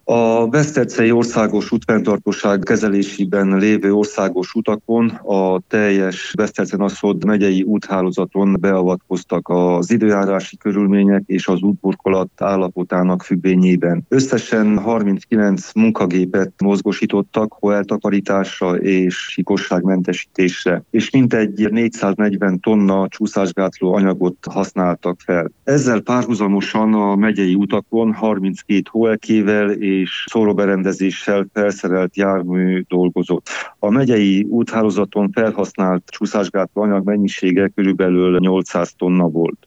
A Besztercei Országos Útfenntartóság kezelésében lévő országos utakon a teljes Beszterce-Naszód megyei úthálózaton beavatkoztak az időjárási körülmények és az útburkolat állapotának függvényében. Összesen 39 munkagépet mozgósítottak hóeltakarításra és sikosságmentesítésre, és mintegy 440 tonna csúszásgátló anyagot használtak fel. Ezzel párhuzamosan a megyei utakon 32 hóelkével és szóróberendezéssel felszerelt jármű dolgozott. A megyei úthálózaton felhasznált csúszásgátló anyag mennyisége körülbelül 800 tonna volt.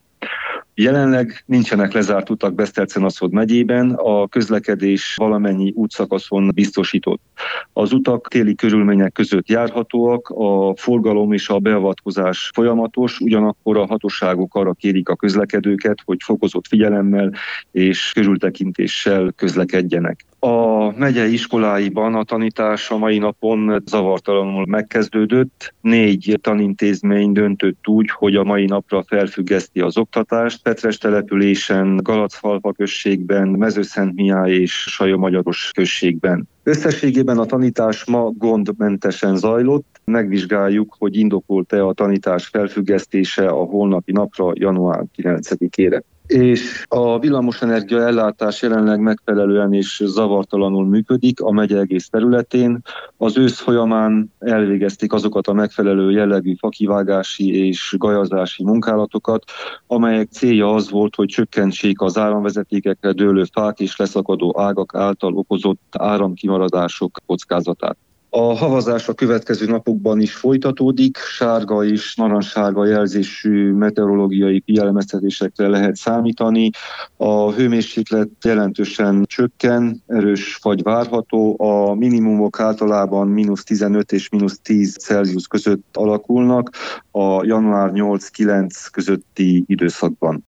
Jelenleg nincsenek lezárt utak Beszterce-Naszód megyében, a közlekedés valamennyi útszakaszon biztosított. Az utak téli körülmények között járhatóak, a forgalom és a beavatkozás folyamatos, ugyanakkor a hatóságok arra kérik a közlekedőket, hogy fokozott figyelemmel és körültekintéssel közlekedjenek. A megyei iskoláiban a tanítás a mai napon zavartalanul megkezdődött. 4 tanintézmény döntött úgy, hogy a mai napra felfüggeszti az oktatást. Petres településen, Galacfalva községben, Mezőszentmihály és Sajomagyaros községben. Összességében a tanítás ma gondmentesen zajlott. Megvizsgáljuk, hogy indokolt-e a tanítás felfüggesztése a holnapi napra, január 9-ére. És a villamosenergia ellátás jelenleg megfelelően és zavartalanul működik a megye egész területén. Az ősz folyamán elvégezték azokat a megfelelő jellegű fakivágási és gajazási munkálatokat, amelyek célja az volt, hogy csökkentsék az áramvezetékekre dőlő fák és leszakadó ágak által okozott áramkimaradások kockázatát. A havazás a következő napokban is folytatódik, sárga és narancssárga jelzésű meteorológiai figyelmeztetésekre lehet számítani. A hőmérséklet jelentősen csökken, erős fagy várható, a minimumok általában -15 és -10 Celsius között alakulnak a január 8-9 közötti időszakban.